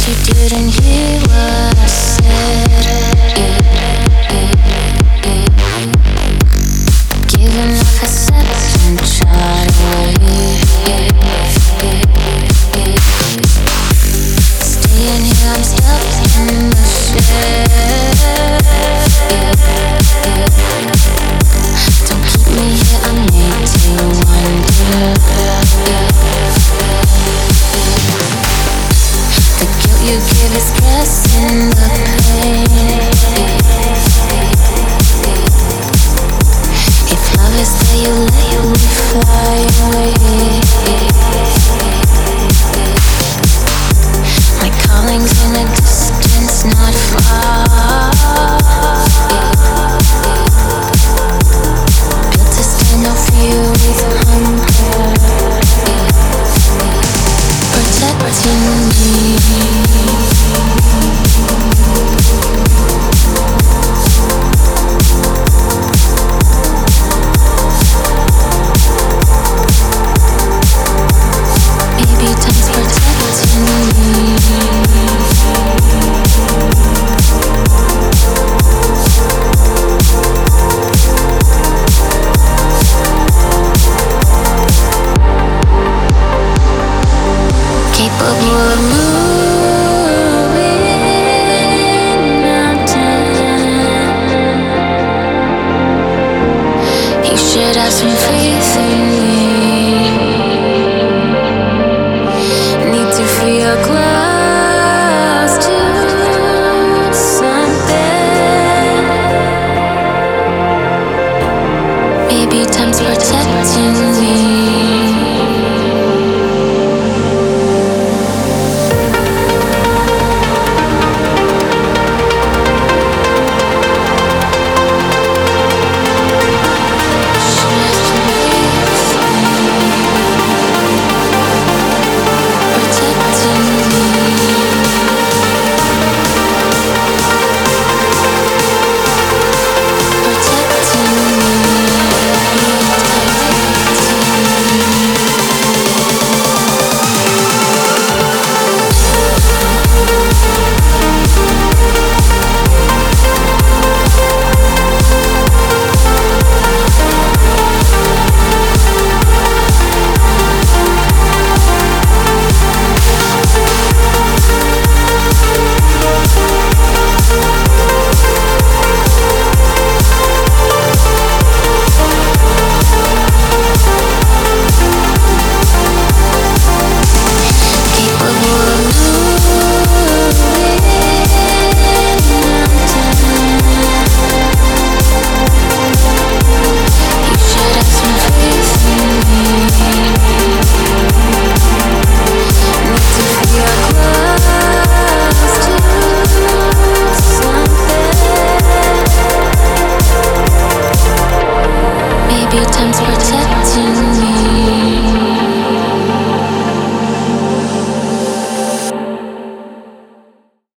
You didn't hear what I said. Giving like a second shot away. Staying here, I'm stuck in the shed. Don't keep me here, I need to wonder. The guilt you give is pressing the pain. If love is there, you let me fly away. My calling's in a distance not far. Built to stand no fear with hunger. Protecting me.